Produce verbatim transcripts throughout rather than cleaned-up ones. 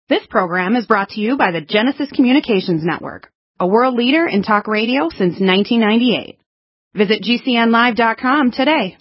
This program is brought to you by the Genesis Communications Network, a world leader in talk radio since nineteen ninety-eight. Visit G C N live dot com today.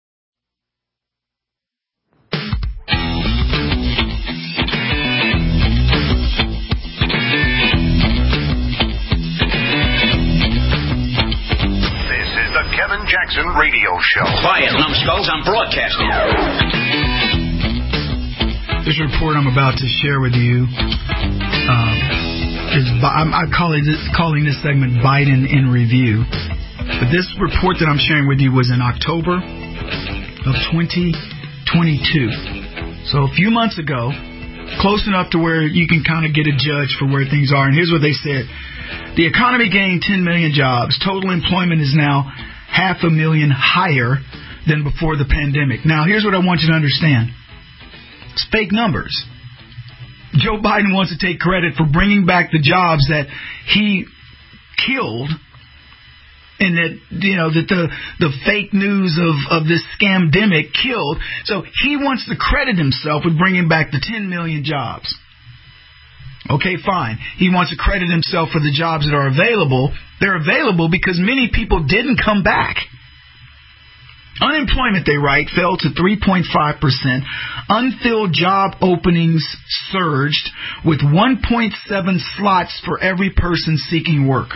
This is the Kevin Jackson Radio Show. Quiet, numbskulls, I'm broadcasting. This report I'm about to share with you um, is, I'm, I'm calling this, calling this segment Biden in Review. But this report that I'm sharing with you was in October of twenty twenty-two. So a few months ago, close enough to where you can kind of get a judge for where things are. And here's what they said. The economy gained ten million jobs. Total employment is now half a million higher than before the pandemic. Now, here's what I want you to understand. It's fake numbers. Joe Biden wants to take credit for bringing back the jobs that he killed, and that, you know, that the, the fake news of, of this scamdemic killed. So he wants to credit himself with bringing back the ten million jobs. Okay, fine. He wants to credit himself for the jobs that are available. They're available because many people didn't come back. Unemployment, they write, fell to three point five percent. Unfilled job openings surged with one point seven slots for every person seeking work.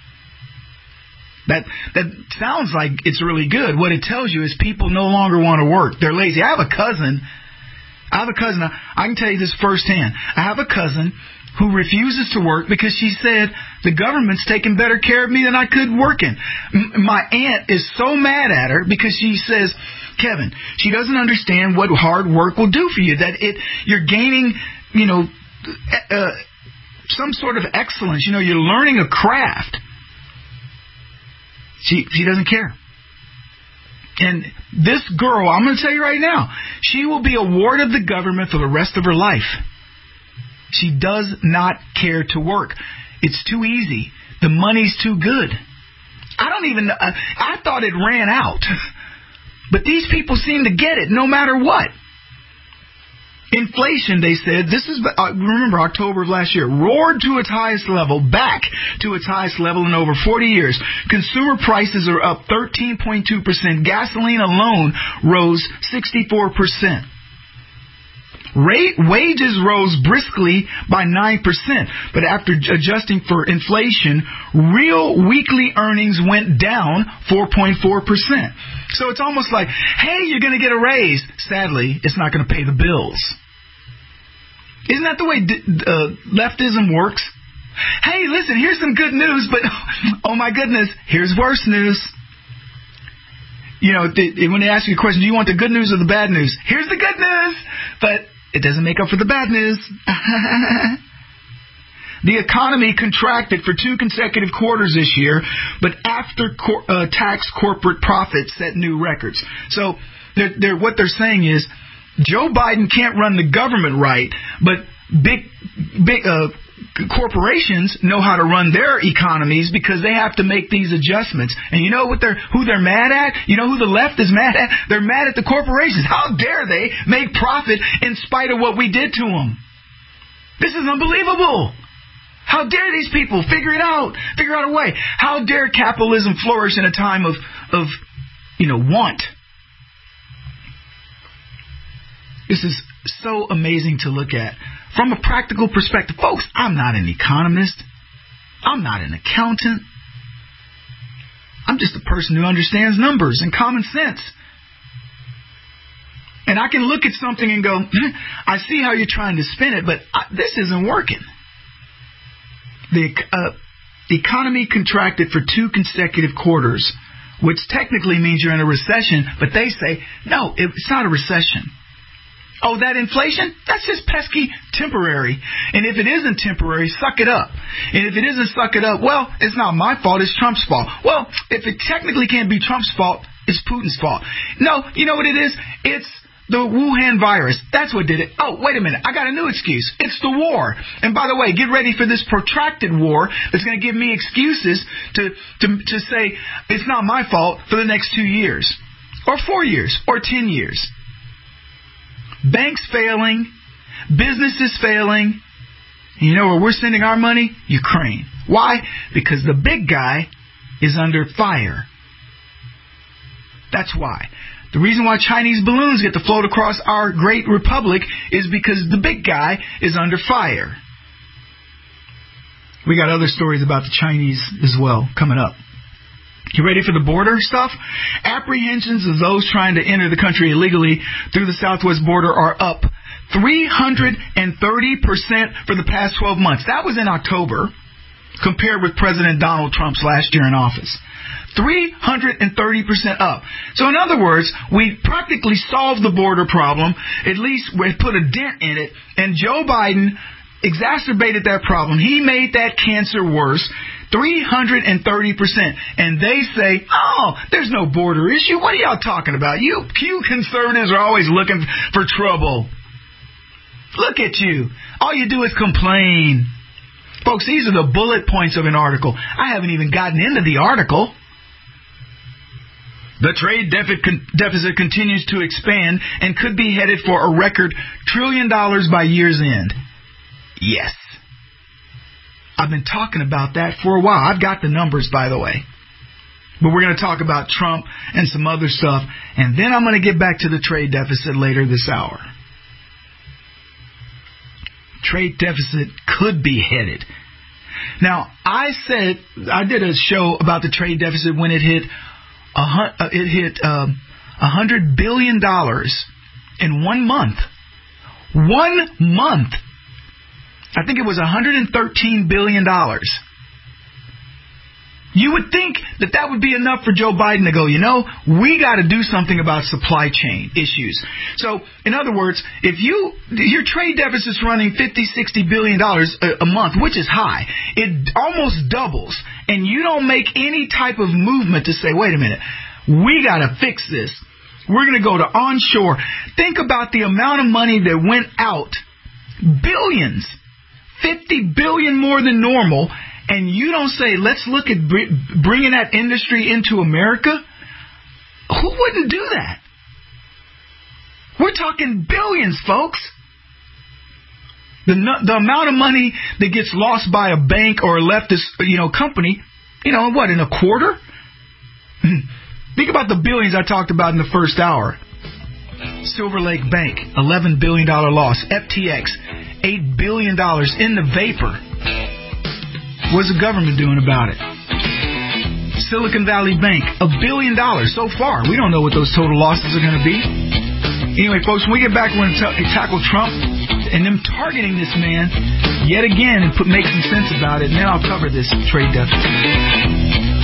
That that sounds like it's really good. What it tells you is people no longer want to work. They're lazy. I have a cousin. I have a cousin. I can tell you this firsthand. I have a cousin who refuses to work because she said the government's taking better care of me than I could working. M- my aunt is so mad at her because she says, Kevin, she doesn't understand what hard work will do for you. That it you're gaining, you know, uh, some sort of excellence. You know, you're learning a craft. She she doesn't care. And this girl, I'm going to tell you right now, she will be a ward of the government for the rest of her life. She does not care to work. It's too easy. The money's too good. I don't even know. I thought it ran out. But these people seem to get it no matter what. Inflation, they said, this is, uh, remember, October of last year, roared to its highest level, back to its highest level in over forty years. Consumer prices are up thirteen point two percent. Gasoline alone rose sixty-four percent. Rate, wages rose briskly by nine percent, but after adjusting for inflation, real weekly earnings went down four point four percent. So it's almost like, hey, you're going to get a raise. Sadly, it's not going to pay the bills. Isn't that the way uh, leftism works? Hey, listen, here's some good news, but oh my goodness, here's worse news. You know, when they ask you a question, do you want the good news or the bad news? Here's the good news, but it doesn't make up for the bad news. The economy contracted for two consecutive quarters this year, but after cor- uh, tax corporate profits set new records. So they're, they're, what they're saying is Joe Biden can't run the government right, but big big uh, corporations know how to run their economies because they have to make these adjustments. And you know what they're who they're mad at? You know who the left is mad at? They're mad at the corporations. How dare they make profit in spite of what we did to them? This is unbelievable. How dare these people figure it out? Figure out a way. How dare capitalism flourish in a time of, of you know, want? This is so amazing to look at. From a practical perspective, folks, I'm not an economist. I'm not an accountant. I'm just a person who understands numbers and common sense. And I can look at something and go, I see how you're trying to spin it, but I, this isn't working. The uh, economy contracted for two consecutive quarters, which technically means you're in a recession, but they say, no, it's not a recession. Oh, that inflation? That's just pesky temporary. And if it isn't temporary, suck it up. And if it isn't suck it up, well, it's not my fault, it's Trump's fault. Well, if it technically can't be Trump's fault, it's Putin's fault. No, you know what it is? It's the Wuhan virus. That's what did it. Oh, wait a minute. I got a new excuse. It's the war. And by the way, get ready for this protracted war that's going to give me excuses to, to, to say it's not my fault for the next two years or four years or ten years. Banks failing, businesses failing, And you know where we're sending our money? Ukraine. Why? Because the big guy is under fire. That's why. The reason why Chinese balloons get to float across our great republic is because the big guy is under fire. We got other stories about the Chinese as well coming up. You ready for the border stuff? Apprehensions of those trying to enter the country illegally through the southwest border are up three hundred thirty percent for the past twelve months. That was in October, compared with President Donald Trump's last year in office. three hundred thirty percent up. So in other words, we practically solved the border problem. At least we put a dent in it. And Joe Biden exacerbated that problem. He made that cancer worse. three hundred thirty percent. And they say, oh, there's no border issue. What are y'all talking about? You, you conservatives are always looking for trouble. Look at you. All you do is complain. Folks, these are the bullet points of an article. I haven't even gotten into the article. The trade deficit continues to expand and could be headed for a record trillion dollars by year's end. Yes. I've been talking about that for a while. I've got the numbers, by the way. But we're going to talk about Trump and some other stuff. And then I'm going to get back to the trade deficit later this hour. Trade deficit could be headed. Now, I said, I did a show about the trade deficit when it hit a, it hit um, one hundred billion dollars in one month. One month. I think it was one hundred thirteen billion dollars. You would think that that would be enough for Joe Biden to go, you know, we got to do something about supply chain issues. So, in other words, if you your trade deficit's running fifty, sixty billion dollars a, a month, which is high, it almost doubles, and you don't make any type of movement to say, wait a minute, we got to fix this. We're going to go to onshore. Think about the amount of money that went out, billions, fifty billion more than normal. And you don't say, let's look at bringing that industry into America? Who wouldn't do that? We're talking billions, folks. The the amount of money that gets lost by a bank or a leftist, you know, company, you know, what, in a quarter? Think about the billions I talked about in the first hour. Silver Lake Bank, eleven billion dollars loss. F T X, eight billion dollars in the vapor. What's the government doing about it? Silicon Valley Bank, a billion dollars so far. We don't know what those total losses are going to be. Anyway, folks, when we get back, we're going to t- tackle Trump and them targeting this man yet again and put make some sense about it. And then I'll cover this trade deficit.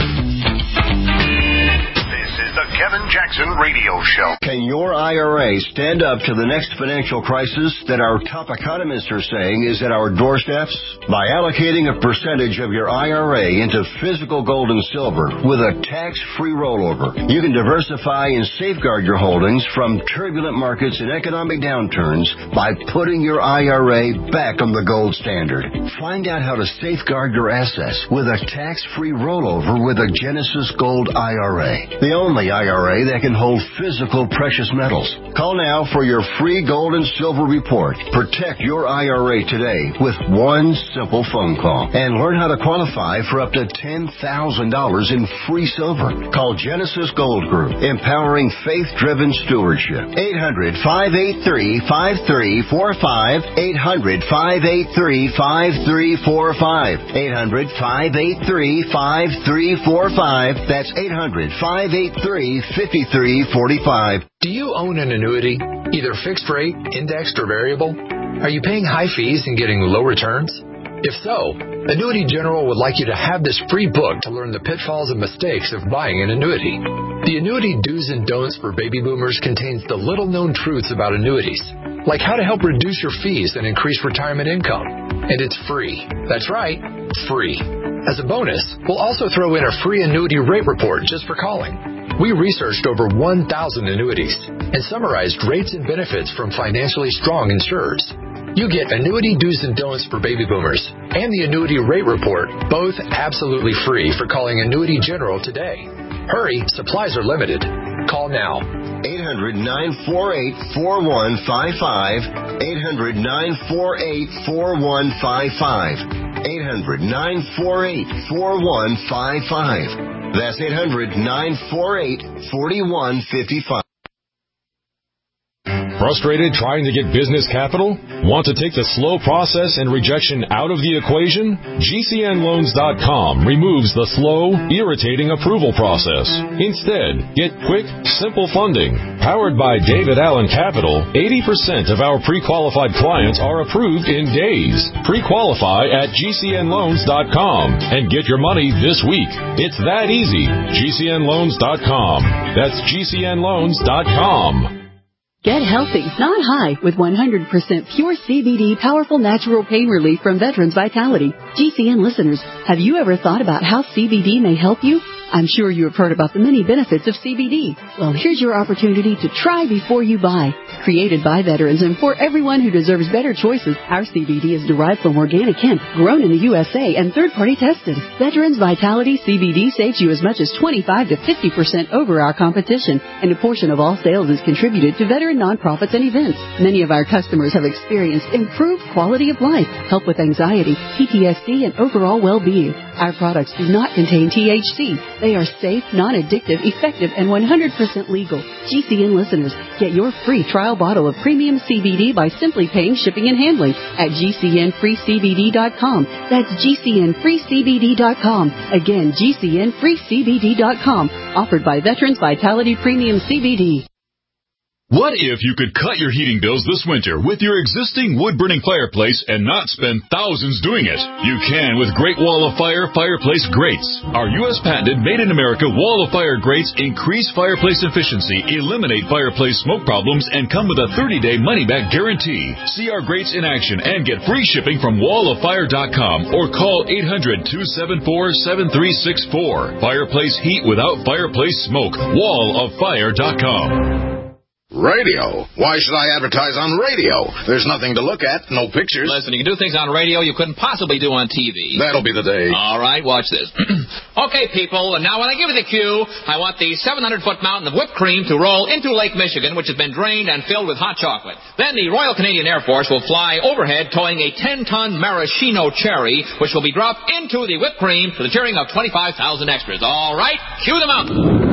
The Kevin Jackson Radio Show. Can your I R A stand up to the next financial crisis that our top economists are saying is at our doorsteps? By allocating a percentage of your I R A into physical gold and silver with a tax-free rollover, you can diversify and safeguard your holdings from turbulent markets and economic downturns by putting your I R A back on the gold standard. Find out how to safeguard your assets with a tax-free rollover with a Genesis Gold I R A. The only I R A that can hold physical precious metals. Call now for your free gold and silver report. Protect your I R A today with one simple phone call and learn how to qualify for up to ten thousand dollars in free silver. Call Genesis Gold Group, empowering faith-driven stewardship. eight hundred, five eight three, five three four five. eight hundred, five eight three, five three four five. eight hundred, five eight three, five three four five. That's eight hundred, five eight three, five three four five. Do you own an annuity, either fixed rate, indexed, or variable? Are you paying high fees and getting low returns? If so, Annuity General would like you to have this free book to learn the pitfalls and mistakes of buying an annuity. The Annuity Do's and Don'ts for Baby Boomers contains the little-known truths about annuities, like how to help reduce your fees and increase retirement income. And it's free. That's right, free. As a bonus, we'll also throw in a free annuity rate report just for calling. We researched over one thousand annuities and summarized rates and benefits from financially strong insurers. You get Annuity Do's and Don'ts for Baby Boomers and the Annuity Rate Report, both absolutely free for calling Annuity General today. Hurry, supplies are limited. Call now. eight hundred, nine four eight, four one five five, eight hundred, nine four eight, four one five five, eight hundred, nine four eight, four one five five. That's eight hundred, nine four eight, four one five five. Frustrated trying to get business capital? Want to take the slow process and rejection out of the equation? G C N loans dot com removes the slow, irritating approval process. Instead, get quick, simple funding. Powered by David Allen Capital, eighty percent of our pre-qualified clients are approved in days. Pre-qualify at G C N loans dot com and get your money this week. It's that easy. G C N loans dot com. That's G C N loans dot com. Get healthy, not high, with one hundred percent pure C B D powerful natural pain relief from Veterans Vitality. G C N listeners, have you ever thought about how C B D may help you? I'm sure you have heard about the many benefits of C B D. Well, here's your opportunity to try before you buy. Created by veterans and for everyone who deserves better choices, our C B D is derived from organic hemp, grown in the U S A, and third-party tested. Veterans Vitality C B D saves you as much as twenty-five to fifty percent over our competition, and a portion of all sales is contributed to veteran nonprofits and events. Many of our customers have experienced improved quality of life, help with anxiety, P T S D, and overall well-being. Our products do not contain T H C. They are safe, non-addictive, effective, and one hundred percent legal. G C N listeners, get your free trial bottle of premium C B D by simply paying shipping and handling at G C N free C B D dot com. That's G C N free C B D dot com. Again, G C N free C B D dot com. Offered by Veterans Vitality Premium C B D. What if you could cut your heating bills this winter with your existing wood-burning fireplace and not spend thousands doing it? You can with Great Wall of Fire Fireplace Grates. Our U S patented made-in-America Wall of Fire grates increase fireplace efficiency, eliminate fireplace smoke problems, and come with a thirty-day money-back guarantee. See our grates in action and get free shipping from wall of fire dot com or call eight hundred, two seven four, seven three six four. Fireplace heat without fireplace smoke. wall of fire dot com. Radio? Why should I advertise on radio? There's nothing to look at, no pictures. Listen, you can do things on radio you couldn't possibly do on T V. That'll be the day. All right, watch this. Okay, people, and now when I give you the cue, I want the seven hundred foot mountain of whipped cream to roll into Lake Michigan, which has been drained and filled with hot chocolate. Then the Royal Canadian Air Force will fly overhead towing a ten ton maraschino cherry, which will be dropped into the whipped cream to the cheering of twenty-five thousand extras. All right, cue the mountain.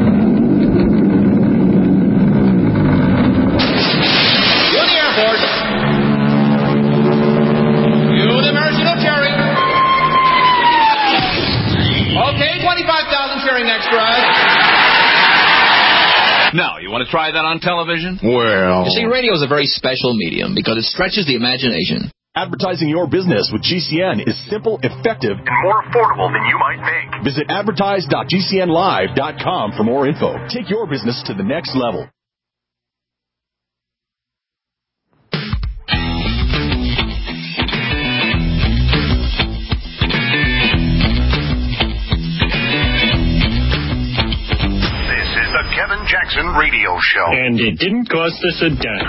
Now, you want to try that on television? Well... You see, radio is a very special medium because it stretches the imagination. Advertising your business with G C N is simple, effective, and more affordable than you might think. Visit advertise dot G C N live dot com for more info. Take your business to the next level. Kevin Jackson Radio Show. And it didn't cost us a dime.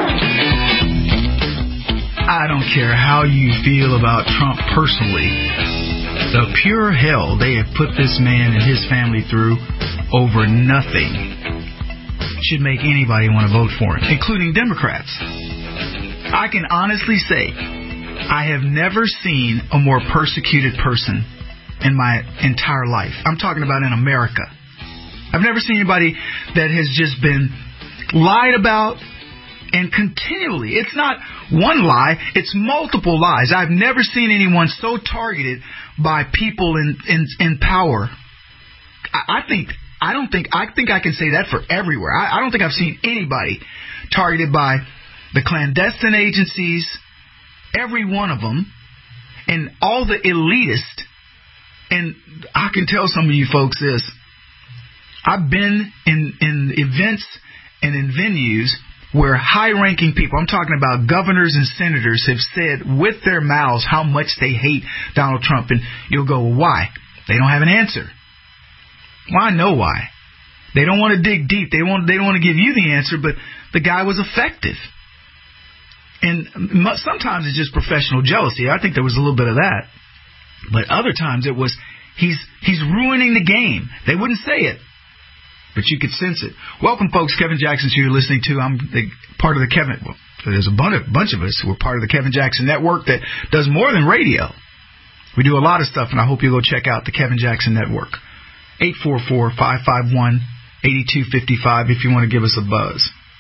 I don't care how you feel about Trump personally. The pure hell they have put this man and his family through over nothing should make anybody want to vote for him, including Democrats. I can honestly say I have never seen a more persecuted person in my entire life. I'm talking about in America. I've never seen anybody that has just been lied about and continually. It's not one lie, it's multiple lies. I've never seen anyone so targeted by people in in, in power. I, I think I don't think I think I can say that for everywhere. I, I don't think I've seen anybody targeted by the clandestine agencies, every one of them, and all the elitists. And I can tell some of you folks this. I've been in, in events and in venues where high-ranking people, I'm talking about governors and senators, have said with their mouths how much they hate Donald Trump. And you'll go, well, why? They don't have an answer. Well, I know why. They don't want to dig deep. They want, they don't want to give you the answer, but the guy was effective. And sometimes it's just professional jealousy. I think there was a little bit of that. But other times it was, he's he's ruining the game. They wouldn't say it. but you could sense it. Welcome, folks. Kevin Jackson's here listening to. I'm the, part of the Kevin. Well, there's a bunch of, bunch of us who are part of the Kevin Jackson Network that does more than radio. We do a lot of stuff, and I hope you'll go check out the Kevin Jackson Network. eight four four, five five one, eight two five five if you want to give us a buzz.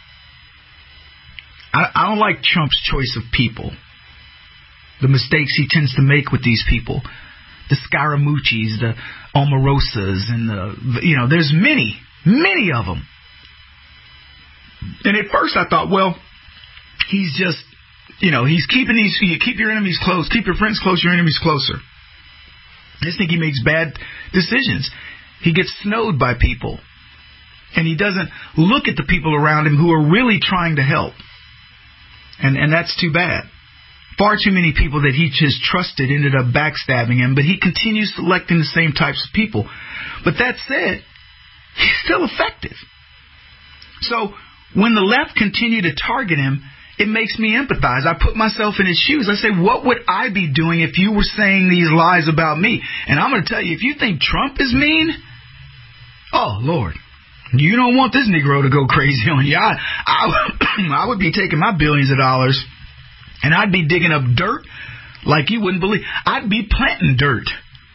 I, I don't like Trump's choice of people. The mistakes he tends to make with these people. The Scaramucci's, the Omarosas, and the, you know, there's many, many of them. And at first I thought, well, he's just, you know, he's keeping these, you keep your enemies close, keep your friends close, your enemies closer. I just think he makes bad decisions. He gets snowed by people. And he doesn't look at the people around him who are really trying to help. And and that's too bad. Far too many people that he just trusted ended up backstabbing him, but he continues selecting the same types of people. But that said, he's still effective. So when the left continue to target him, it makes me empathize. I put myself in his shoes. I say, what would I be doing if you were saying these lies about me? And I'm going to tell you, if you think Trump is mean, oh, Lord, you don't want this Negro to go crazy on you. I, I, I would be taking my billions of dollars and I'd be digging up dirt like you wouldn't believe. I'd be planting dirt.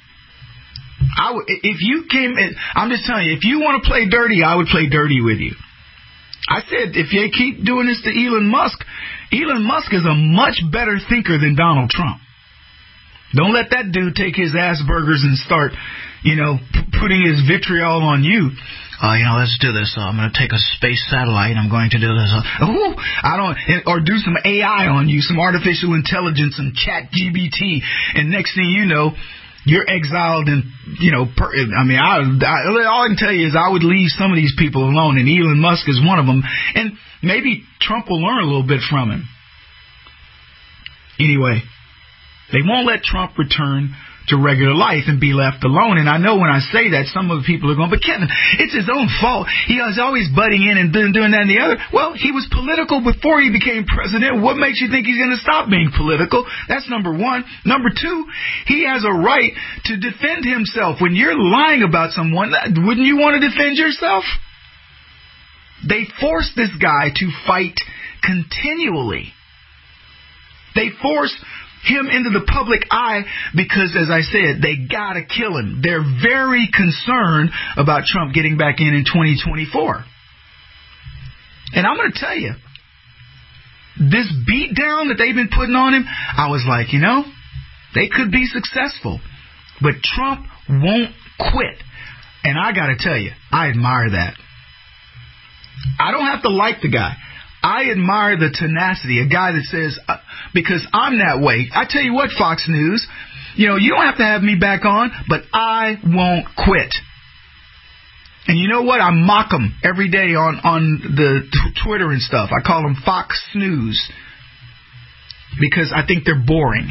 I would, if you came in, I'm just telling you, if you want to play dirty, I would play dirty with you. I said, if you keep doing this to Elon Musk, Elon Musk is a much better thinker than Donald Trump. Don't let that dude take his Asperger's and start, you know, p- putting his vitriol on you. Uh, you know, let's do this. Uh, I'm going to take a space satellite. I'm going to do this. Uh, ooh, I don't, or do some A I on you, some artificial intelligence and Chat G P T. And next thing you know, you're exiled and, you know, per, I mean, I, I, all I can tell you is I would leave some of these people alone, and Elon Musk is one of them. And maybe Trump will learn a little bit from him. Anyway, they won't let Trump return to regular life and be left alone. And I know when I say that, some of the people are going, but Kevin, it's his own fault. He was always butting in and doing, doing that and the other. Well, he was political before he became president. What makes you think he's going to stop being political? That's number one. Number two, he has a right to defend himself. When you're lying about someone, wouldn't you want to defend yourself? They forced this guy to fight continually. They forced him into the public eye because, as I said, they gotta kill him. They're very concerned about Trump getting back in in twenty twenty-four. And I'm going to tell you, this beat down that they've been putting on him, I was like, you know, they could be successful, but Trump won't quit. And I got to tell you, I admire that. I don't have to like the guy. I admire the tenacity, a guy that says, uh, because I'm that way. I tell you what, Fox News, you know, you don't have to have me back on, but I won't quit. And you know what? I mock them every day on, on the t- Twitter and stuff. I call them Fox Snooze because I think they're boring.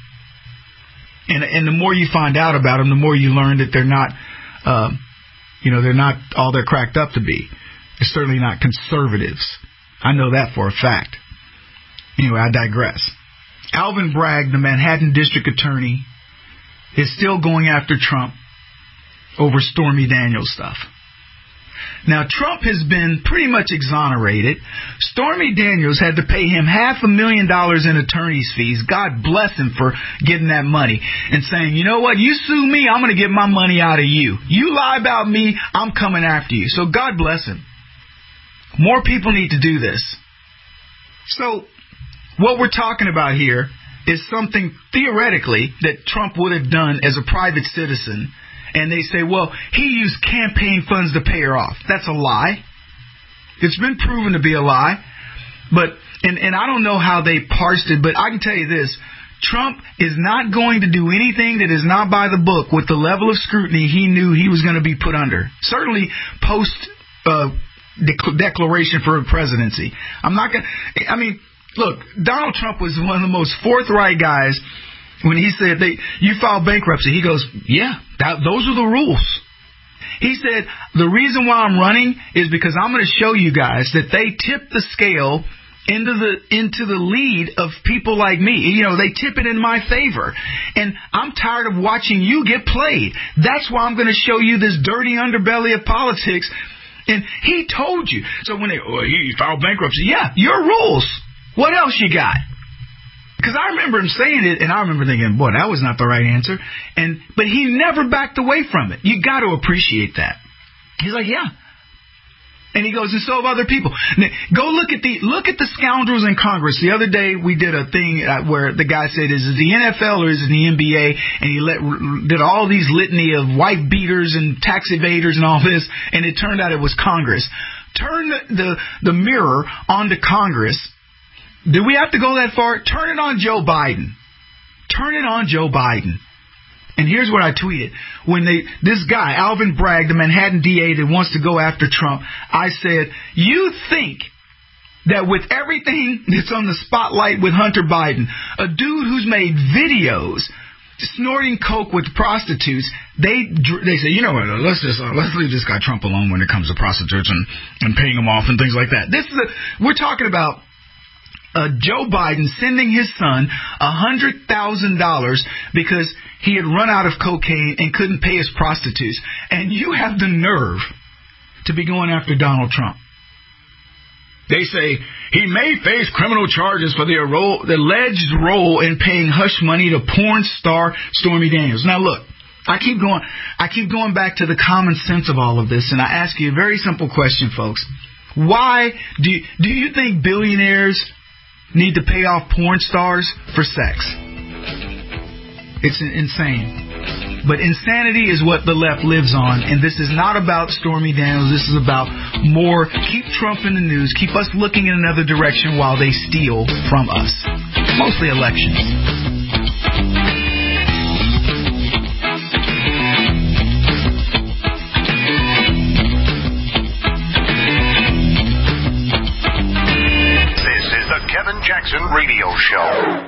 And, and the more you find out about them, the more you learn that they're not, uh, you know, they're not all they're cracked up to be. They're certainly not conservatives. I know that for a fact. Anyway, I digress. Alvin Bragg, the Manhattan District Attorney, is still going after Trump over Stormy Daniels stuff. Now, Trump has been pretty much exonerated. Stormy Daniels had to pay him half a million dollars in attorney's fees. God bless him for getting that money and saying, you know what, you sue me, I'm going to get my money out of you. You lie about me, I'm coming after you. So God bless him. More people need to do this. So what we're talking about here is something theoretically that Trump would have done as a private citizen. And they say, well, he used campaign funds to pay her off. That's a lie. It's been proven to be a lie. But and, and I don't know how they parsed it, but I can tell you this. Trump is not going to do anything that is not by the book with the level of scrutiny he knew he was going to be put under. Certainly post uh De- declaration for a presidency. I'm not going to, I mean, look, Donald Trump was one of the most forthright guys when he said they, you filed bankruptcy. He goes, yeah, that, those are the rules. He said, the reason why I'm running is because I'm going to show you guys that they tip the scale into the, into the lead of people like me. You know, they tip it in my favor. And I'm tired of watching you get played. That's why I'm going to show you this dirty underbelly of politics. And he told you. So when they, oh, he filed bankruptcy, yeah, your rules. What else you got? Because I remember him saying it, and I remember thinking, boy, that was not the right answer. And but he never backed away from it. You got to appreciate that. He's like, yeah. And he goes, and so have other people. Now, go look at the look at the scoundrels in Congress. The other day we did a thing uh, where the guy said, "Is it the N F L or is it the N B A?" And he let, did all these litany of wife beaters and tax evaders and all this, and it turned out it was Congress. Turn the the, the mirror onto Congress. Do we have to go that far? Turn it on Joe Biden. Turn it on Joe Biden. And here's what I tweeted. When they, this guy, Alvin Bragg, the Manhattan D A that wants to go after Trump, I said, you think that with everything that's on the spotlight with Hunter Biden, a dude who's made videos snorting coke with prostitutes, they they say, you know what, let's just uh, let's leave this guy Trump alone when it comes to prostitutes and, and paying them off and things like that. This is a, we're talking about Uh, Joe Biden sending his son one hundred thousand dollars because he had run out of cocaine and couldn't pay his prostitutes. And you have the nerve to be going after Donald Trump. They say he may face criminal charges for the, ero- the alleged role in paying hush money to porn star Stormy Daniels. Now, look, I keep going, I keep going back to the common sense of all of this, and I ask you a very simple question, folks. Why do you, do you think billionaires need to pay off porn stars for sex? It's insane. But insanity is what the left lives on, and this is not about Stormy Daniels. This is about more keep Trump in the news, keep us looking in another direction while they steal from us. Mostly elections. Kevin Jackson Radio Show.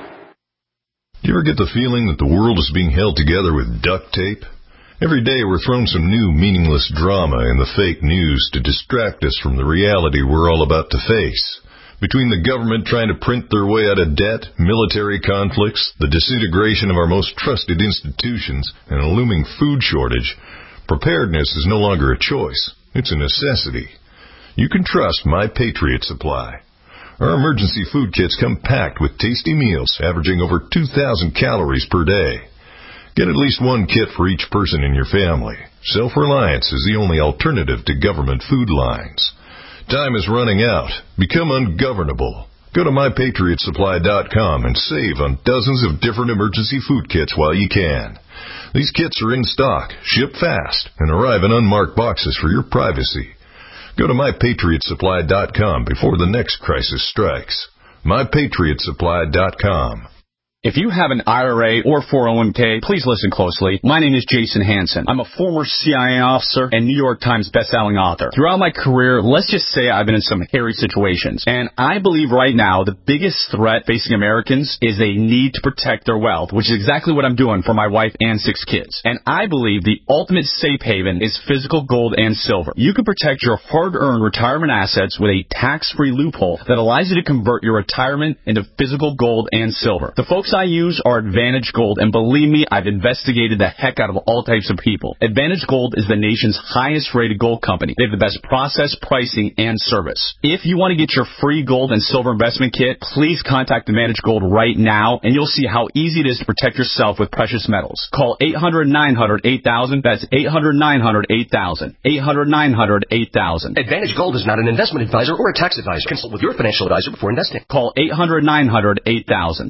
Do you ever get the feeling that the world is being held together with duct tape? Every day we're thrown some new meaningless drama in the fake news to distract us from the reality we're all about to face. Between the government trying to print their way out of debt, military conflicts, the disintegration of our most trusted institutions, and a looming food shortage, preparedness is no longer a choice. It's a necessity. You can trust My Patriot Supply. Our emergency food kits come packed with tasty meals averaging over two thousand calories per day. Get at least one kit for each person in your family. Self-reliance is the only alternative to government food lines. Time is running out. Become ungovernable. Go to my patriot supply dot com and save on dozens of different emergency food kits while you can. These kits are in stock, ship fast, and arrive in unmarked boxes for your privacy. Go to my patriot supply dot com before the next crisis strikes. my patriot supply dot com. If you have an I R A or four oh one k, please listen closely. My name is Jason Hansen. I'm a former C I A officer and New York Times bestselling author. Throughout my career, let's just say I've been in some hairy situations. And I believe right now the biggest threat facing Americans is they need to protect their wealth, which is exactly what I'm doing for my wife and six kids. And I believe the ultimate safe haven is physical gold and silver. You can protect your hard-earned retirement assets with a tax-free loophole that allows you to convert your retirement into physical gold and silver. The folks I use are Advantage Gold, and believe me, I've investigated the heck out of all types of people. Advantage Gold is the nation's highest rated gold company. They have the best process, pricing, and service. If you want to get your free gold and silver investment kit, please contact Advantage Gold right now, and you'll see how easy it is to protect yourself with precious metals. Call eight hundred, nine hundred, eight thousand. That's eight hundred, nine hundred, eight thousand. eight hundred, nine hundred, eight thousand. Advantage Gold is not an investment advisor or a tax advisor. Consult with your financial advisor before investing. Call eight hundred, nine hundred, eight thousand.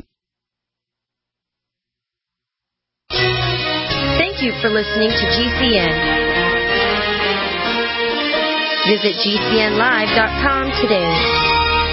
Thank you for listening to G C N. Visit G C N live dot com today.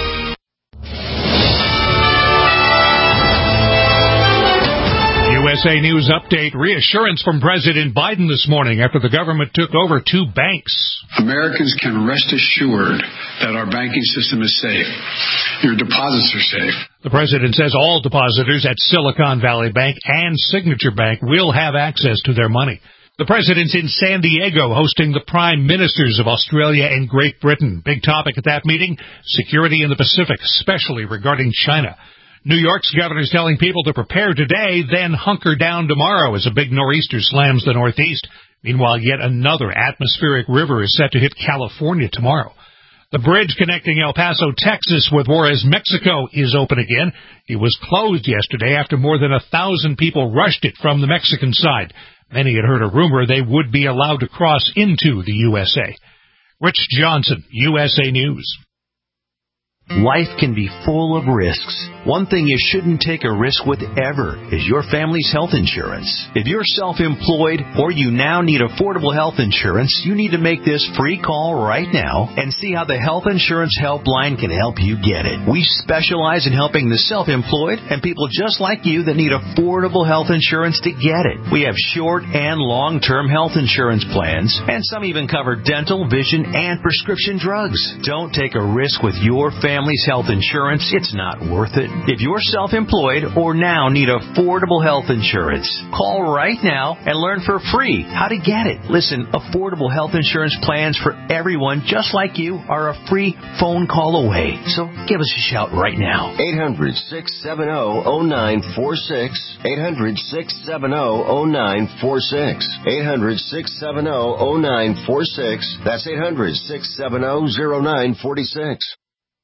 U S A News Update. Reassurance from President Biden this morning after the government took over two banks. Americans can rest assured that our banking system is safe. Your deposits are safe. The president says all depositors at Silicon Valley Bank and Signature Bank will have access to their money. The president's in San Diego hosting the prime ministers of Australia and Great Britain. Big topic at that meeting, security in the Pacific, especially regarding China. New York's governor's telling people to prepare today, then hunker down tomorrow as a big nor'easter slams the Northeast. Meanwhile, yet another atmospheric river is set to hit California tomorrow. The bridge connecting El Paso, Texas with Juarez, Mexico is open again. It was closed yesterday after more than a thousand people rushed it from the Mexican side. Many had heard a rumor they would be allowed to cross into the U S A. Rich Johnson, U S A News. Life can be full of risks. One thing you shouldn't take a risk with ever is your family's health insurance. If you're self-employed or you now need affordable health insurance, you need to make this free call right now and see how the Health Insurance Helpline can help you get it. We specialize in helping the self-employed and people just like you that need affordable health insurance to get it. We have short and long-term health insurance plans, and some even cover dental, vision, and prescription drugs. Don't take a risk with your family. Family's health insurance, it's not worth it. If you're self-employed or now need affordable health insurance, call right now and learn for free how to get it. Listen, affordable health insurance plans for everyone just like you are a free phone call away. So give us a shout right now. eight hundred, six seven zero, zero nine four six. eight hundred, six seven zero, zero nine four six. eight hundred, six seven zero, zero nine four six. That's eight hundred, six seven zero, zero nine four six.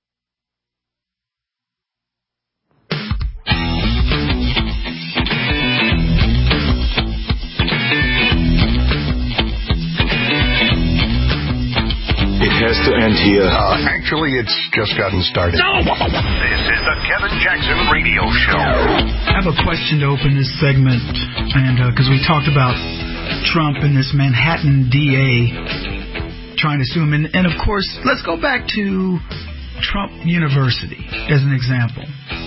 It has to end here. Uh, actually, it's just gotten started. No! This is the Kevin Jackson Radio Show. I have a question to open this segment, and because uh, we talked about Trump and this Manhattan D A trying to sue him, and, and of course, let's go back to Trump University as an example.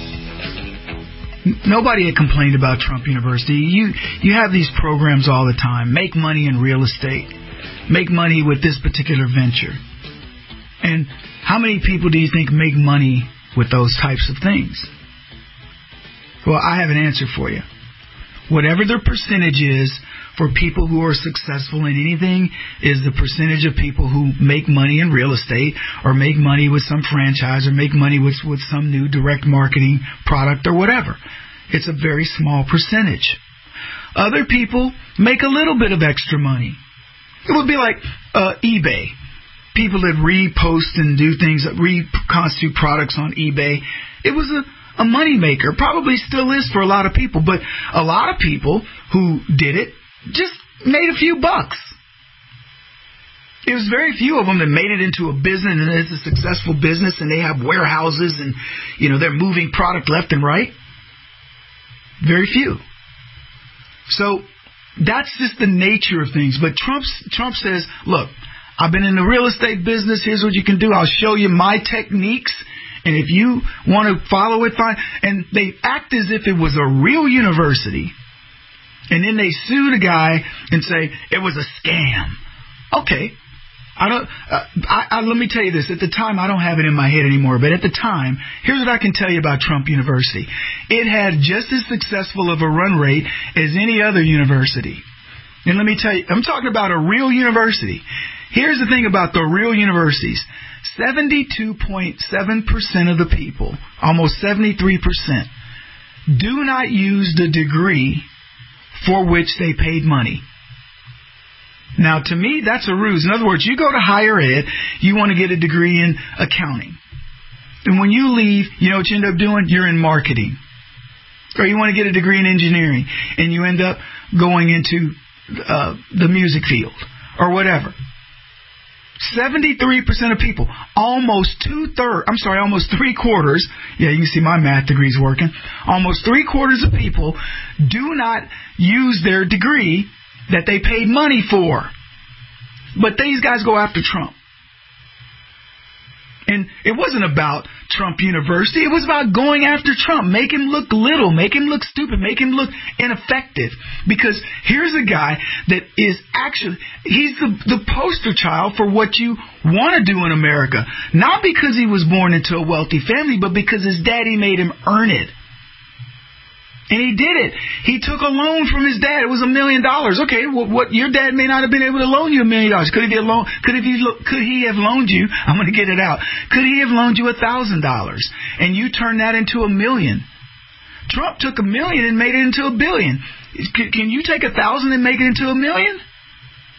Nobody had complained about Trump University. You you have these programs all the time. Make money in real estate. Make money with this particular venture. And how many people do you think make money with those types of things? Well, I have an answer for you. Whatever their percentage is for people who are successful in anything is the percentage of people who make money in real estate or make money with some franchise or make money with, with some new direct marketing product or whatever. It's a very small percentage. Other people make a little bit of extra money. It would be like uh, eBay. People that repost and do things, that reconstitute products on eBay. It was a, a money maker. Probably still is for a lot of people. But a lot of people who did it just made a few bucks. It was very few of them that made it into a business, and it's a successful business, and they have warehouses, and you know they're moving product left and right. Very few. So that's just the nature of things. But Trump's, Trump says, look, I've been in the real estate business. Here's what you can do. I'll show you my techniques. And if you want to follow it, fine. And they act as if it was a real university. And then they sue the guy and say, it was a scam. Okay. I don't. Uh, I, I, let me tell you this. At the time, I don't have it in my head anymore. But at the time, here's what I can tell you about Trump University. It had just as successful of a run rate as any other university. And let me tell you, I'm talking about a real university. Here's the thing about the real universities. seventy-two point seven percent of the people, almost seventy-three percent, do not use the degree for which they paid money. Now, to me, that's a ruse. In other words, you go to higher ed, you want to get a degree in accounting. And when you leave, you know what you end up doing? You're in marketing. Or you want to get a degree in engineering, and you end up going into uh, the music field or whatever. seventy-three percent of people, almost two-thirds, I'm sorry, almost three-quarters, yeah, you can see my math degree's working, almost three-quarters of people do not use their degree that they paid money for. But these guys go after Trump. And it wasn't about Trump University. It was about going after Trump. Make him look little. Make him look stupid. Make him look ineffective. Because here's a guy that is actually, he's the, the poster child for what you want to do in America. Not because he was born into a wealthy family, but because his daddy made him earn it. And he did it. He took a loan from his dad. It was a million dollars. Okay, well, what your dad may not have been able to loan you a million dollars. Could he have loaned? Could he? Could he have loaned you? I'm going to get it out. Could he have loaned you a thousand dollars and you turned that into a million? Trump took a million and made it into a billion. Can you take a thousand and make it into a million?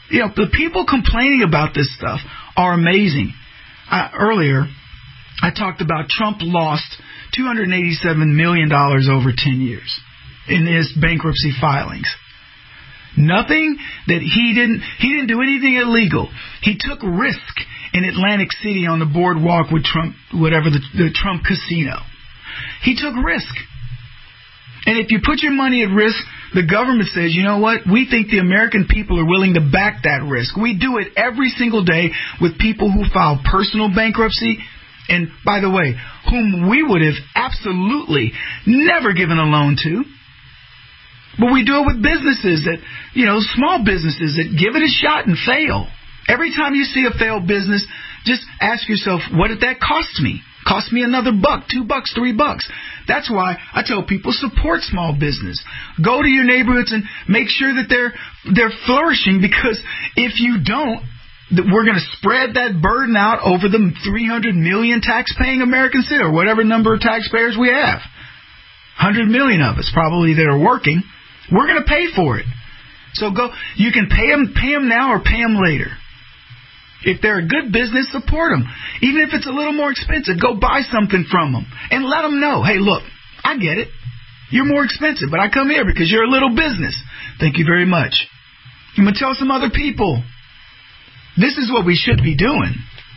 You know, the people complaining about this stuff are amazing. Uh, earlier, I talked about Trump lost two hundred eighty-seven million dollars over ten years in his bankruptcy filings. Nothing that he didn't, he didn't do anything illegal. He took risk in Atlantic City on the boardwalk with Trump, whatever, the, the Trump casino. He took risk. And if you put your money at risk, the government says, you know what, we think the American people are willing to back that risk. We do it every single day with people who file personal bankruptcy, and by the way, whom we would have absolutely never given a loan to. But we do it with businesses that, you know, small businesses that give it a shot and fail. Every time you see a failed business, just ask yourself, what did that cost me? Cost me another buck, two bucks, three bucks. That's why I tell people, support small business. Go to your neighborhoods and make sure that they're they're flourishing, because if you don't, we're going to spread that burden out over the three hundred million tax-paying Americans here, or whatever number of taxpayers we have. one hundred million of us probably that are working. We're going to pay for it. So go. You can pay them, pay them now or pay them later. If they're a good business, support them. Even if it's a little more expensive, go buy something from them and let them know, hey, look, I get it. You're more expensive, but I come here because you're a little business. Thank you very much. I'm going to tell some other people. This is what we should be doing.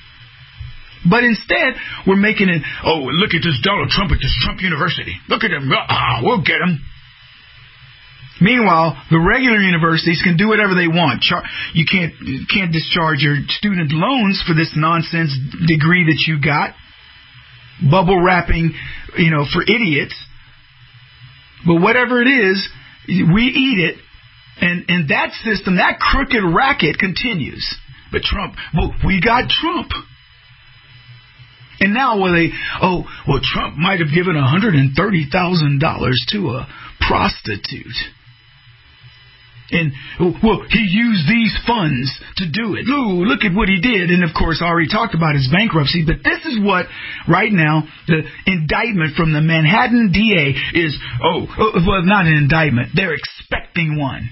But instead, we're making it, oh, look at this Donald Trump at this Trump University. Look at him. Ah, we'll get him. Meanwhile, the regular universities can do whatever they want. Char- you can't you can't discharge your student loans for this nonsense degree that you got. Bubble wrapping, you know, for idiots. But whatever it is, we eat it. And, and that system, that crooked racket continues. But Trump, well, we got Trump. And now, will they, oh, well, Trump might have given one hundred thirty thousand dollars to a prostitute. And, well, he used these funds to do it. Ooh, look at what he did. And, of course, I already talked about his bankruptcy. But this is what, right now, the indictment from the Manhattan D A is, oh, well, not an indictment. They're expecting one.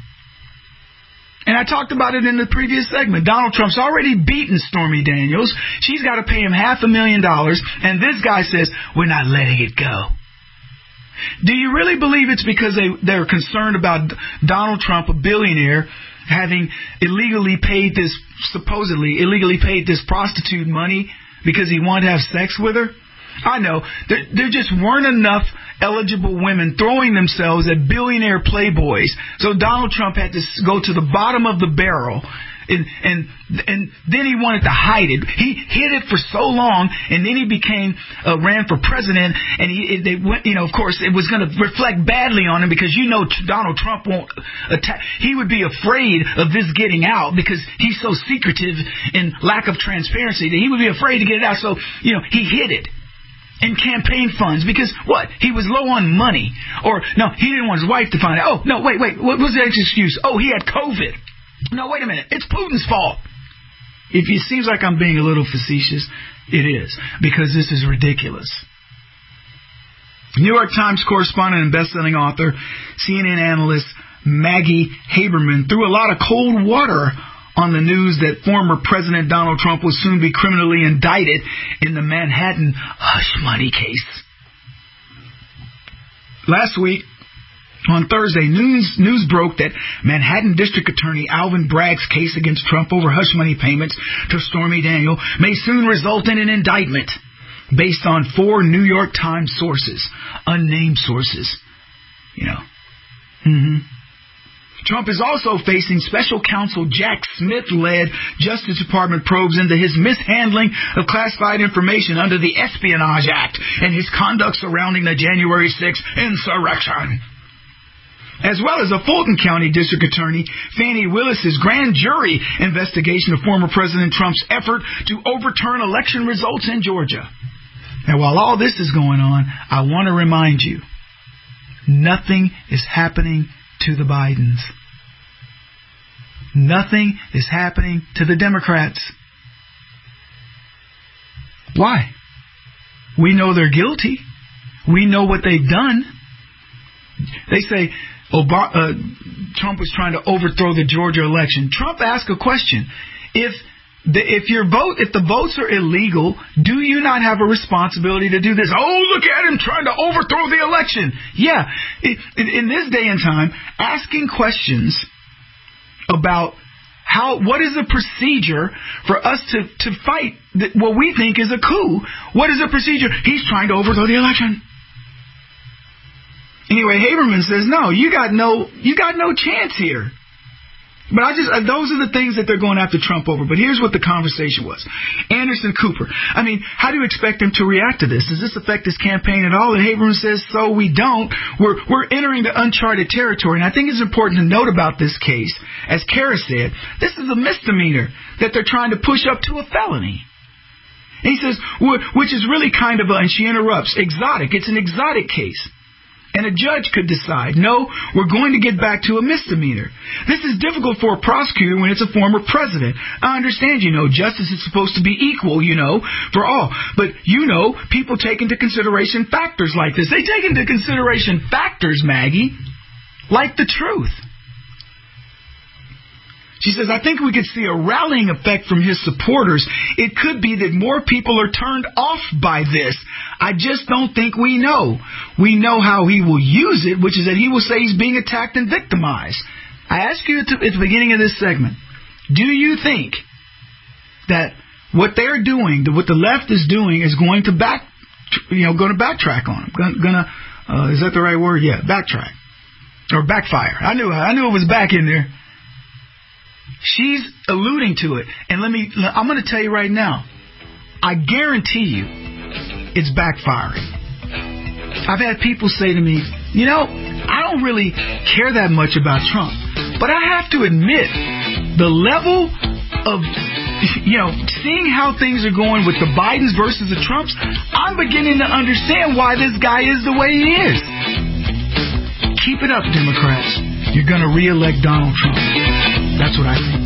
And I talked about it in the previous segment. Donald Trump's already beaten Stormy Daniels. She's got to pay him half a million dollars. And this guy says, we're not letting it go. Do you really believe it's because they, they're concerned about Donald Trump, a billionaire, having illegally paid this, supposedly illegally paid this prostitute money because he wanted to have sex with her? I know. There, there just weren't enough eligible women throwing themselves at billionaire playboys. So Donald Trump had to go to the bottom of the barrel. And, and and then he wanted to hide it. He hid it for so long, and then he became uh, ran for president. And he they went, you know, of course, it was going to reflect badly on him because you know Donald Trump won't attack. He would be afraid of this getting out because he's so secretive and lack of transparency that he would be afraid to get it out. So you know he hid it. And campaign funds, because what? He was low on money. Or, no, he didn't want his wife to find out. Oh, no, wait, wait, what was the excuse? Oh, he had COVID. No, wait a minute, it's Putin's fault. If it seems like I'm being a little facetious, it is, because this is ridiculous. New York Times correspondent and best-selling author, C N N analyst Maggie Haberman threw a lot of cold water on the news that former President Donald Trump will soon be criminally indicted in the Manhattan hush money case. Last week, on Thursday, news, news broke that Manhattan District Attorney Alvin Bragg's case against Trump over hush money payments to Stormy Daniels may soon result in an indictment based on four New York Times sources, unnamed sources. You know. Mm-hmm. Trump is also facing special counsel Jack Smith-led Justice Department probes into his mishandling of classified information under the Espionage Act and his conduct surrounding the January sixth insurrection. As well as a Fulton County District Attorney Fannie Willis's grand jury investigation of former President Trump's effort to overturn election results in Georgia. Now, while all this is going on, I want to remind you, nothing is happening to the Bidens. Nothing is happening to the Democrats. Why? We know they're guilty. We know what they've done. They say Obama, uh, Trump was trying to overthrow the Georgia election. Trump asked a question. If the, if your vote, if the votes are illegal, do you not have a responsibility to do this? Oh, look at him trying to overthrow the election. Yeah. In, in this day and time, asking questions about how, what is the procedure for us to, to fight the, what we think is a coup? What is the procedure? He's trying to overthrow the election. Anyway, Haberman says, no, you got no, you got no chance here. But I just, uh, those are the things that they're going after Trump over. But here's what the conversation was. Anderson Cooper. I mean, how do you expect him to react to this? Does this affect his campaign at all? And Haberman says, so we don't. We're, we're entering the uncharted territory. And I think it's important to note about this case, as Kara said, this is a misdemeanor that they're trying to push up to a felony. And he says, which is really kind of a, and she interrupts, exotic. It's an exotic case. And a judge could decide, no, we're going to get back to a misdemeanor. This is difficult for a prosecutor when it's a former president. I understand, you know, justice is supposed to be equal, you know, for all. But, you know, people take into consideration factors like this. They take into consideration factors, Maggie, like the truth. She says, I think we could see a rallying effect from his supporters. It could be that more people are turned off by this. I just don't think we know. We know how he will use it, which is that he will say he's being attacked and victimized. I asked you at the, at the beginning of this segment, do you think that what they're doing, what the left is doing, is going to back, you know, going to backtrack on him? Going, gonna, uh, is that the right word? Yeah, backtrack or backfire. I knew, I knew it was back in there. She's alluding to it. And let me, I'm going to tell you right now, I guarantee you it's backfiring. I've had people say to me, you know, I don't really care that much about Trump, but I have to admit the level of, you know, seeing how things are going with the Bidens versus the Trumps, I'm beginning to understand why this guy is the way he is. Keep it up, Democrats. You're going to re-elect Donald Trump. That's what I think.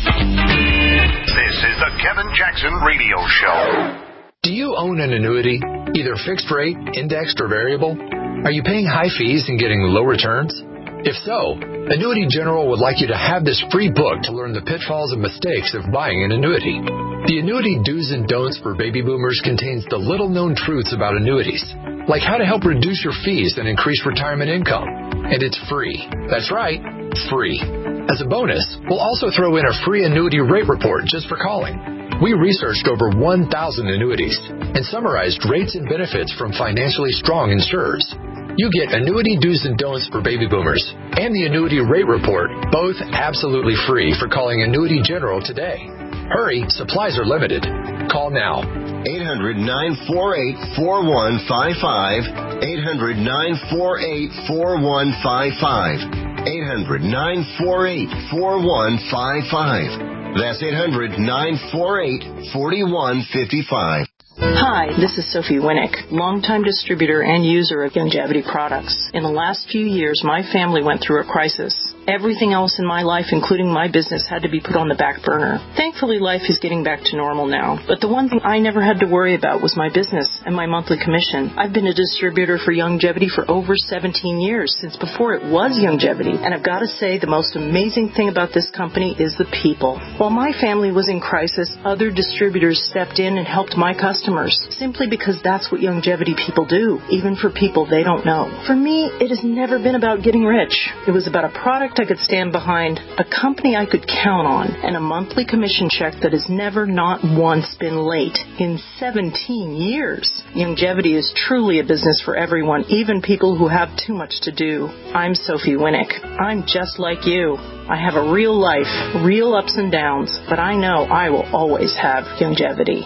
This is the Kevin Jackson Radio Show. Do you own an annuity, either fixed rate, indexed, or variable? Are you paying high fees and getting low returns? If so, Annuity General would like you to have this free book to learn the pitfalls and mistakes of buying an annuity. The Annuity Do's and Don'ts for Baby Boomers contains the little-known truths about annuities, like how to help reduce your fees and increase retirement income. And it's free. That's right, free. As a bonus, we'll also throw in a free annuity rate report just for calling. We researched over one thousand annuities and summarized rates and benefits from financially strong insurers. You get Annuity Do's and Don'ts for Baby Boomers and the Annuity Rate Report, both absolutely free for calling Annuity General today. Hurry, supplies are limited. Call now. eight hundred, nine four eight, four one five five. eight hundred, nine four eight, four one five five. eight hundred, nine four eight, four one five five. That's eight hundred, nine four eight, four one five five. Hi, this is Sophie Winnick, longtime distributor and user of Youngevity products. In the last few years, my family went through a crisis. Everything else in my life, including my business, had to be put on the back burner. Thankfully, life is getting back to normal now. But the one thing I never had to worry about was my business and my monthly commission. I've been a distributor for Youngevity for over seventeen years, since before it was Youngevity. And I've got to say, the most amazing thing about this company is the people. While my family was in crisis, other distributors stepped in and helped my customers, simply because that's what Youngevity people do, even for people they don't know. For me, it has never been about getting rich. It was about a product I could stand behind, a company I could count on, and a monthly commission check that has never not once been late in seventeen years. Youngevity is truly a business for everyone, even people who have too much to do. I'm Sophie Winnick. I'm just like you. I have a real life, real ups and downs, but I know I will always have Youngevity.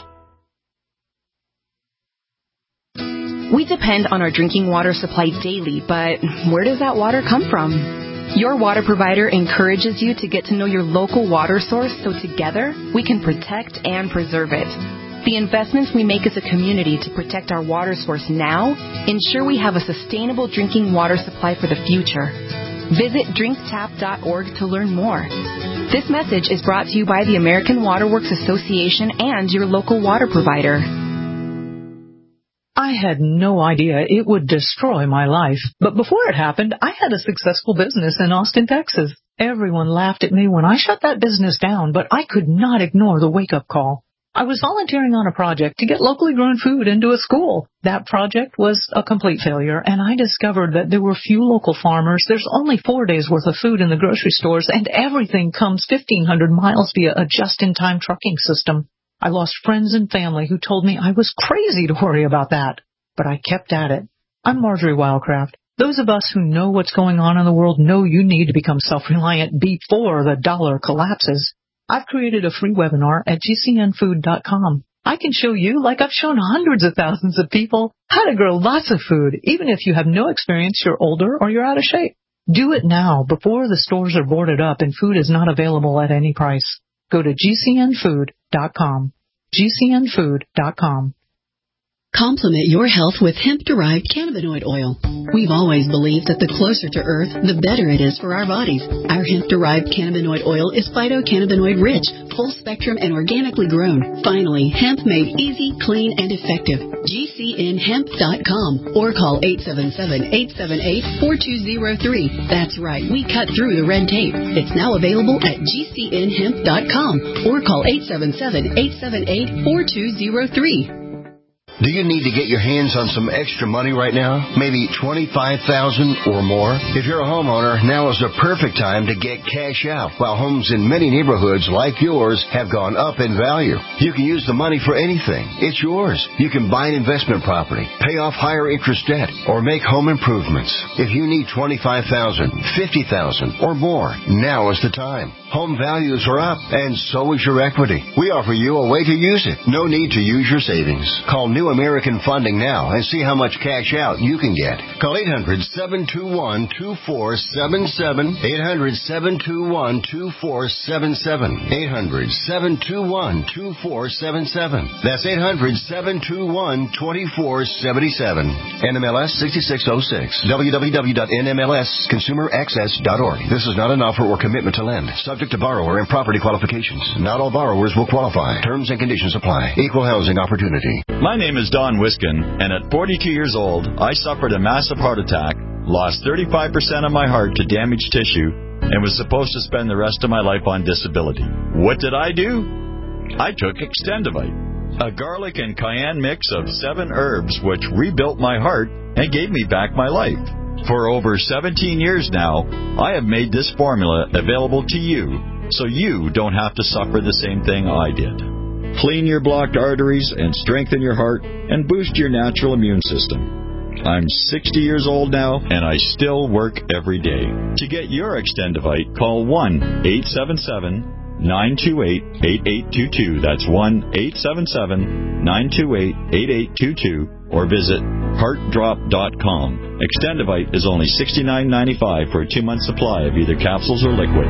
We depend on our drinking water supply daily, but where does that water come from? Your water provider encourages you to get to know your local water source so together we can protect and preserve it. The investments we make as a community to protect our water source now ensure we have a sustainable drinking water supply for the future. Visit drink tap dot org to learn more. This message is brought to you by the American Water Works Association and your local water provider. I had no idea it would destroy my life. But before it happened, I had a successful business in Austin, Texas. Everyone laughed at me when I shut that business down, but I could not ignore the wake-up call. I was volunteering on a project to get locally grown food into a school. That project was a complete failure, and I discovered that there were few local farmers. There's only four days' worth of food in the grocery stores, and everything comes fifteen hundred miles via a just-in-time trucking system. I lost friends and family who told me I was crazy to worry about that, but I kept at it. I'm Marjorie Wildcraft. Those of us who know what's going on in the world know you need to become self-reliant before the dollar collapses. I've created a free webinar at G C N food dot com. I can show you, like I've shown hundreds of thousands of people, how to grow lots of food, even if you have no experience, you're older, or you're out of shape. Do it now before the stores are boarded up and food is not available at any price. Go to G C N food dot com. G C N food dot com. Complement your health with hemp-derived cannabinoid oil. We've always believed that the closer to Earth, the better it is for our bodies. Our hemp-derived cannabinoid oil is phytocannabinoid-rich, full-spectrum, and organically grown. Finally, hemp made easy, clean, and effective. G C N hemp dot com or call eight seven seven, eight seven eight, four two zero three. That's right, we cut through the red tape. It's now available at G C N hemp dot com or call eight seven seven, eight seven eight, four two zero three. Do you need to get your hands on some extra money right now? Maybe twenty-five thousand dollars or more? If you're a homeowner, now is the perfect time to get cash out while homes in many neighborhoods like yours have gone up in value. You can use the money for anything. It's yours. You can buy an investment property, pay off higher interest debt, or make home improvements. If you need twenty-five thousand dollars, fifty thousand dollars or more, now is the time. Home values are up, and so is your equity. We offer you a way to use it. No need to use your savings. Call New American Funding now and see how much cash out you can get. Call eight hundred, seven two one, two four seven seven, eight hundred, seven two one, two four seven seven, eight hundred, seven two one, two four seven seven. That's eight hundred, seven two one, two four seven seven. N M L S sixty-six oh six. w w w dot n m l s consumer access dot org. This is not an offer or commitment to lend. Subject to borrower and property qualifications. Not all borrowers will qualify. Terms and conditions apply. Equal housing opportunity. My name is Don Wiskin, and at forty-two years old, I suffered a massive heart attack, lost thirty-five percent of my heart to damaged tissue, and was supposed to spend the rest of my life on disability. What did I do? I took Extendivite, a garlic and cayenne mix of seven herbs which rebuilt my heart and gave me back my life. For over seventeen years now, I have made this formula available to you so you don't have to suffer the same thing I did. Clean your blocked arteries and strengthen your heart and boost your natural immune system. I'm sixty years old now, and I still work every day. To get your Extendivite, call one eight seven seven, nine two eight, eight eight two two. That's one eight seven seven, nine two eight, eight eight two two. Or visit heart drop dot com. Extendivite is only sixty-nine ninety-five for a two-month supply of either capsules or liquid.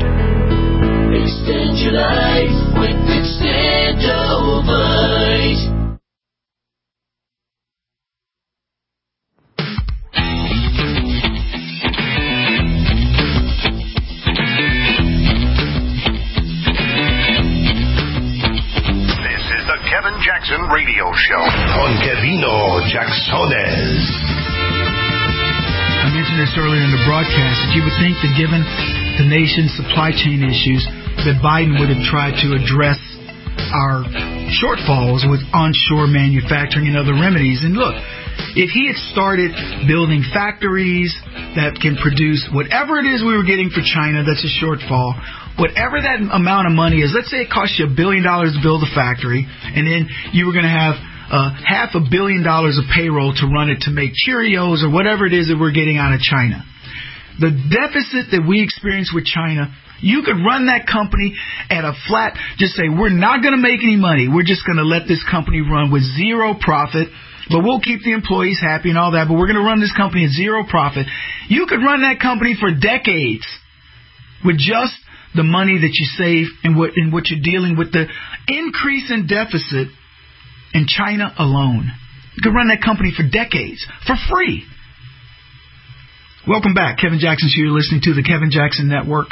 Extend your life with Extendivite. Kevin Jackson Radio Show con Kevino Jacksones. I mentioned this earlier in the broadcast that you would think that given the nation's supply chain issues that Biden would have tried to address our shortfalls with onshore manufacturing and other remedies. And look, if he had started building factories that can produce whatever it is we were getting for China that's a shortfall, whatever that amount of money is, let's say it cost you a billion dollars to build a factory, and then you were going to have uh, half a billion dollars of payroll to run it to make Cheerios or whatever it is that we're getting out of China. The deficit that we experience with China, you could run that company at a flat, just say, we're not going to make any money. We're just going to let this company run with zero profit, but we'll keep the employees happy and all that, but we're going to run this company at zero profit. You could run that company for decades with just the money that you save and what, and what you're dealing with, the increase in deficit in China alone. You could run that company for decades for free. Welcome back. Kevin Jackson Show. You're listening to the Kevin Jackson Network.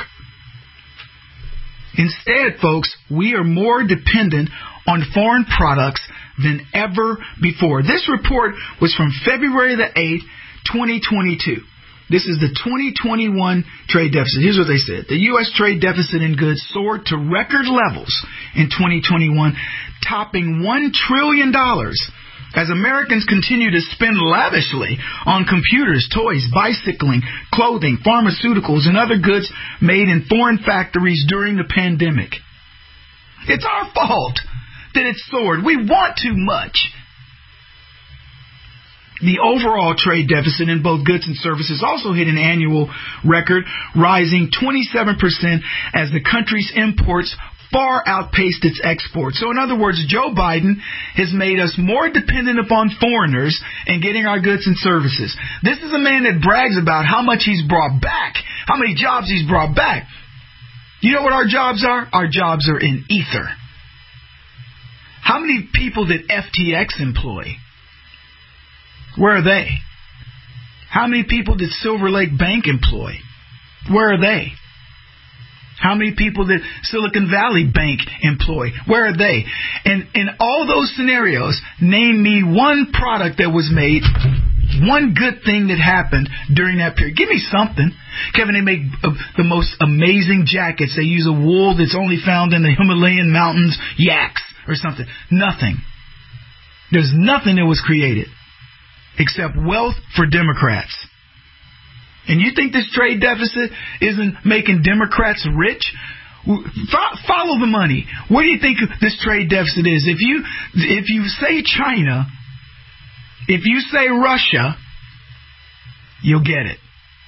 Instead, folks, we are more dependent on foreign products than ever before. This report was from February the eighth, twenty twenty-two. This is the twenty twenty-one trade deficit. Here's what they said. The U S trade deficit in goods soared to record levels in twenty twenty-one, topping one trillion dollars as Americans continue to spend lavishly on computers, toys, bicycling, clothing, pharmaceuticals, and other goods made in foreign factories during the pandemic. It's our fault that it soared. We want too much. The overall trade deficit in both goods and services also hit an annual record, rising twenty-seven percent as the country's imports far outpaced its exports. So in other words, Joe Biden has made us more dependent upon foreigners in getting our goods and services. This is a man that brags about how much he's brought back, how many jobs he's brought back. You know what our jobs are? Our jobs are in ether. How many people did F T X employ? Where are they? How many people did Silver Lake Bank employ? Where are they? How many people did Silicon Valley Bank employ? Where are they? And in all those scenarios, name me one product that was made, one good thing that happened during that period. Give me something. Kevin, they make uh, the most amazing jackets. They use a wool that's only found in the Himalayan mountains, yaks or something. Nothing. There's nothing that was created except wealth for Democrats. And you think this trade deficit isn't making Democrats rich? Fo- follow the money. What do you think this trade deficit is? If you if you say China, if you say Russia, you'll get it.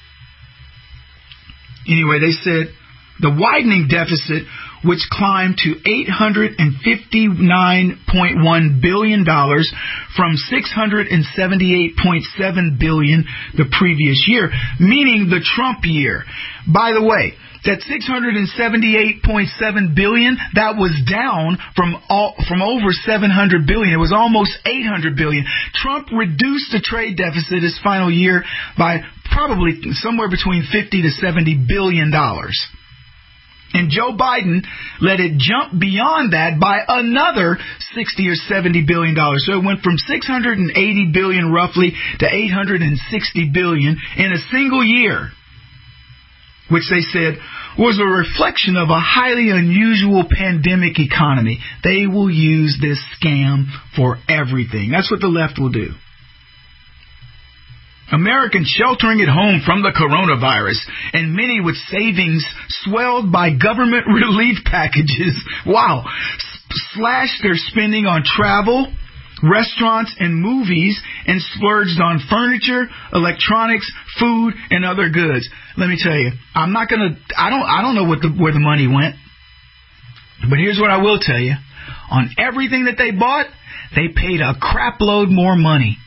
Anyway, they said the widening deficit, which climbed to eight hundred fifty-nine point one billion dollars from six hundred seventy-eight point seven billion dollars the previous year, meaning the Trump year. By the way, that six hundred seventy-eight point seven billion dollars, that was down from all, from over seven hundred billion dollars. It was almost eight hundred billion dollars. Trump reduced the trade deficit his final year by probably somewhere between fifty to seventy billion dollars. And Joe Biden let it jump beyond that by another sixty or seventy billion dollars. So it went from six hundred eighty billion dollars roughly to eight hundred sixty billion dollars in a single year, which they said was a reflection of a highly unusual pandemic economy. They will use this scam for everything. That's what the left will do. Americans sheltering at home from the coronavirus, and many with savings swelled by government relief packages, wow, slashed their spending on travel, restaurants, and movies, and splurged on furniture, electronics, food, and other goods. Let me tell you, I'm not gonna, I don't, I don't know what the, where the money went, but here's what I will tell you: on everything that they bought, they paid a crap load more money.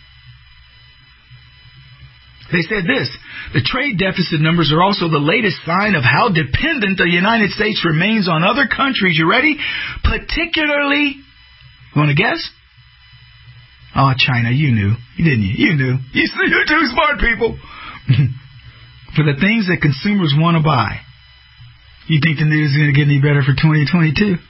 They said this: the trade deficit numbers are also the latest sign of how dependent the United States remains on other countries. You ready? Particularly, you want to guess? Oh, China, you knew. Didn't you? You knew. You, you're two smart people. For the things that consumers want to buy. You think the news is going to get any better for twenty twenty-two?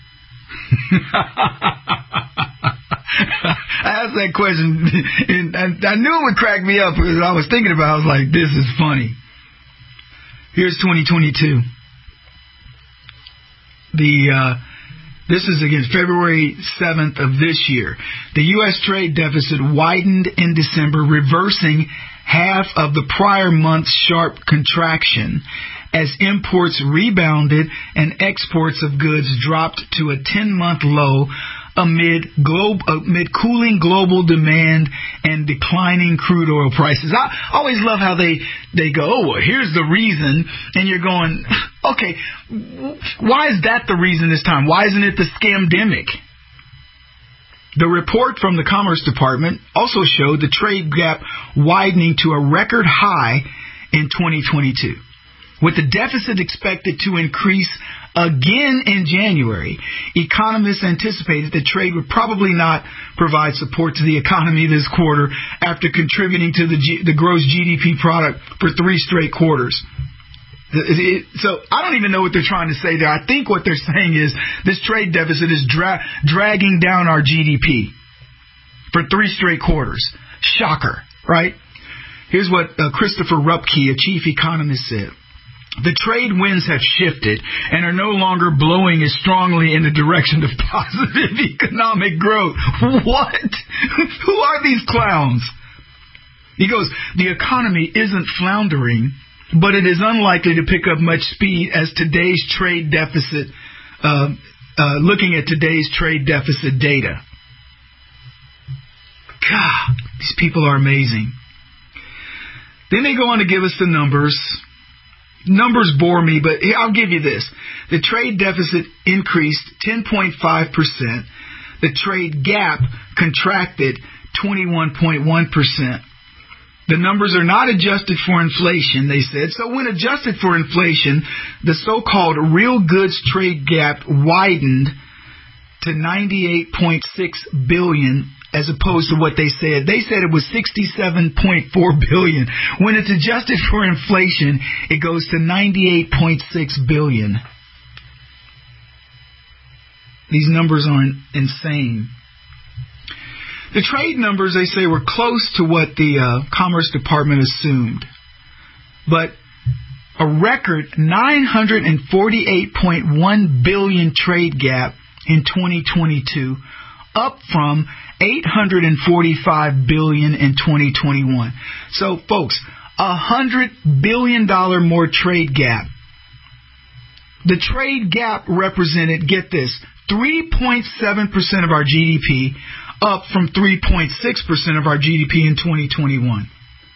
I asked that question, and I knew it would crack me up because I was thinking about it. I was like, this is funny. Here's twenty twenty-two. The uh, this is, again, February seventh of this year. The U S trade deficit widened in December, reversing half of the prior month's sharp contraction as imports rebounded and exports of goods dropped to a ten-month low amid globe, amid cooling global demand and declining crude oil prices. I always love how they, they go, oh, well, here's the reason. And you're going, okay, why is that the reason this time? Why isn't it the scamdemic? The report from the Commerce Department also showed the trade gap widening to a record high in twenty twenty-two. With the deficit expected to increase again in January, economists anticipated that trade would probably not provide support to the economy this quarter after contributing to the, G- the gross G D P product for three straight quarters. It, so I don't even know what they're trying to say there. I think what they're saying is this trade deficit is dra- dragging down our G D P. for three straight quarters. Shocker, right? Here's what uh, Christopher Rupke, a chief economist, said. The trade winds have shifted and are no longer blowing as strongly in the direction of positive economic growth. What? Who are these clowns? He goes, the economy isn't floundering, but it is unlikely to pick up much speed as today's trade deficit, uh, uh, looking at today's trade deficit data. God, these people are amazing. Then they go on to give us the numbers. Numbers bore me, but I'll give you this. The trade deficit increased ten point five percent. The trade gap contracted twenty-one point one percent. The numbers are not adjusted for inflation, they said. So when adjusted for inflation, the so-called real goods trade gap widened to ninety-eight point six billion dollars as opposed to what they said. They said it was sixty-seven point four billion dollars. When it's adjusted for inflation, it goes to ninety-eight point six billion dollars. These numbers are insane. The trade numbers, they say, were close to what the uh, Commerce Department assumed. But a record nine hundred forty-eight point one billion dollars trade gap in twenty twenty-two, up from eight hundred forty-five billion dollars in twenty twenty-one. So, folks, a one hundred billion dollars more trade gap. The trade gap represented, get this, three point seven percent of our G D P, up from three point six percent of our G D P in twenty twenty-one.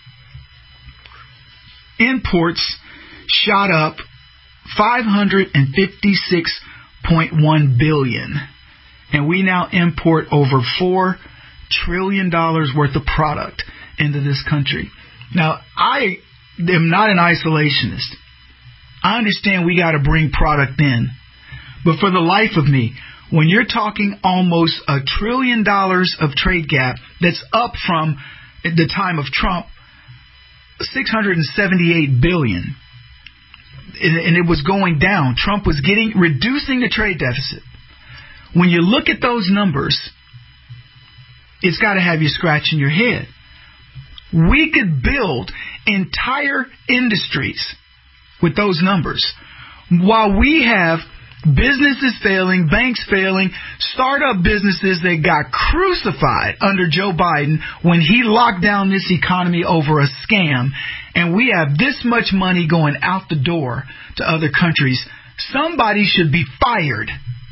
Imports shot up five hundred fifty-six point one billion dollars. And we now import over four trillion dollars worth of product into this country. Now, I am not an isolationist. I understand we got to bring product in. But for the life of me, when you're talking almost a trillion dollars of trade gap, that's up from, at the time of Trump, six hundred seventy-eight billion dollars. And it was going down. Trump was getting reducing the trade deficit. When you look at those numbers, it's got to have you scratching your head. We could build entire industries with those numbers. While we have businesses failing, banks failing, startup businesses that got crucified under Joe Biden when he locked down this economy over a scam, and we have this much money going out the door to other countries, somebody should be fired.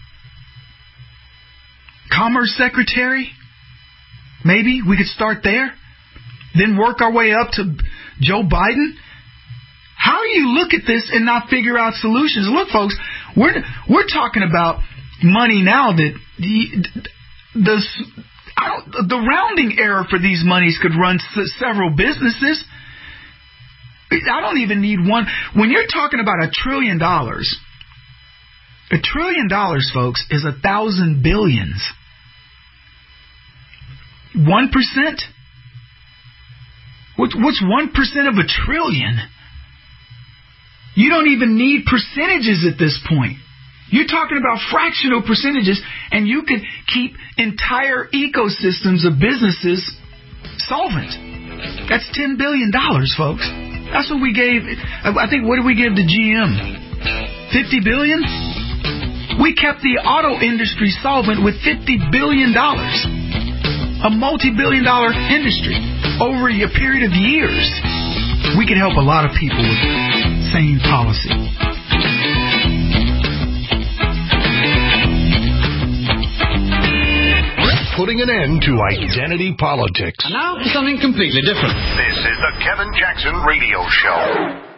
Commerce Secretary? Maybe we could start there, then work our way up to Joe Biden. How do you look at this and not figure out solutions? Look, folks, we're we're talking about money now that the the, I don't, the rounding error for these monies could run s- several businesses. I don't even need one. When you're talking about a trillion dollars, a trillion dollars, folks, is a thousand billions. One percent? What's what's one percent of a trillion? You don't even need percentages at this point. You're talking about fractional percentages, and you could keep entire ecosystems of businesses solvent. That's ten billion dollars, folks. That's what we gave. I think, what did we give to G M? fifty billion dollars? We kept the auto industry solvent with fifty billion dollars. A multi-billion dollar industry over a period of years. We could help a lot of people with sane policy. Putting an end to identity politics. And now for something completely different. This is the Kevin Jackson Radio Show.